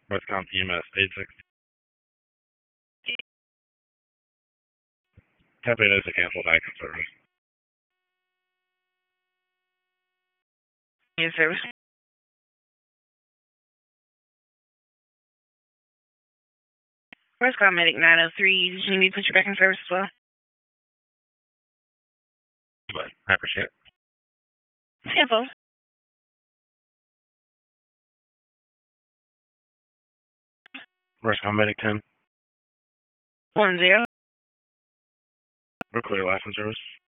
Westcom EMS 86. Tapping is a canceled icon service. Your service. First call medic 903. Did you need me to put you back in service as well? But I appreciate it. Simple. Westcom medic 10. 10. We're clear license service.